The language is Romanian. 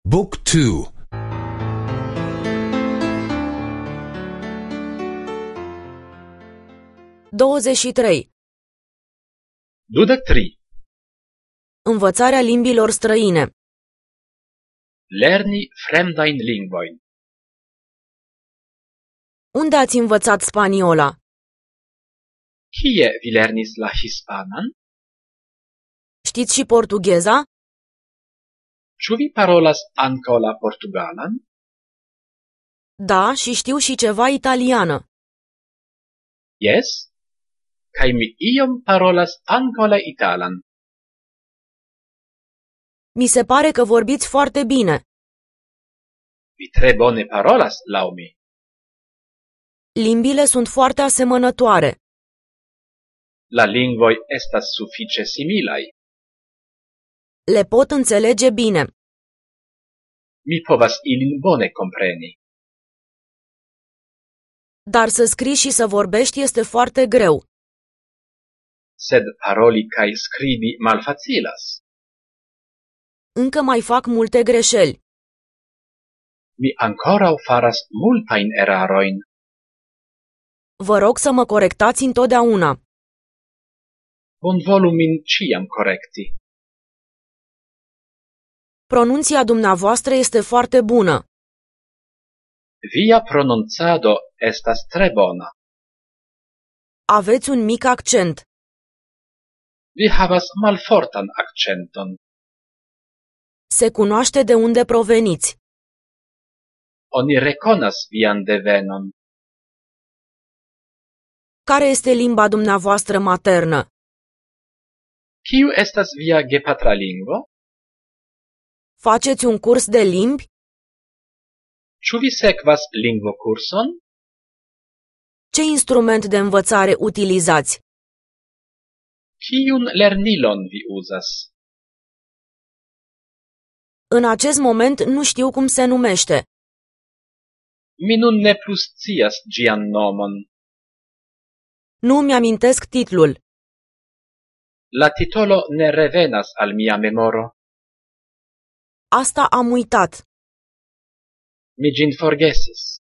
Book 2. 23. 23. Învățarea limbilor străine. Lerni fremdajn lingvojn. Unde ați învățat spaniola? Kie vi lernis la hispanan? Știți și portugheza? Ĉu vi parolas ankaŭ la portugalan? Da, și știu și ceva italiană. Jes, kaj mi iom parolas ankaŭ la italan. Mi se pare că vorbiți foarte bine. Vi tre bone parolas, laŭ mi. Limbile sunt foarte asemănătoare. La lingvoj estas sufiĉe similaj. Le pot înțelege bine. Mi povas ilin bone kompreni. Dar să scrii și să vorbești este foarte greu. Sed paroli kaj skribi malfacilas. Încă mai fac multe greșeli. Mi ankoraŭ faras multajn erarojn. Vă rog să mă corectați întotdeauna. Bonvolu min ĉiam korekti. Pronunția dumneavoastră este foarte bună. Via prononcado estas tre bona. Aveți un mic accent. Vi havas malfortan akĉenton. Se cunoaște de unde proveniți. Oni rekonas vian devenon. Care este limba dumneavoastră maternă? Kiu estas via gepatra lingvo? Faceți un curs de limbi? Ĉu vi sekvas lingvokurson? Ce instrument de învățare utilizați? Kiun lernilon vi uzas? În acest moment nu știu cum se numește. Mi nun ne plu scias ĝian nomon. Nu mi-amintesc titlul. La titolo ne revenas al mia memoro. Asta am uitat. Mi ĝin forgesis.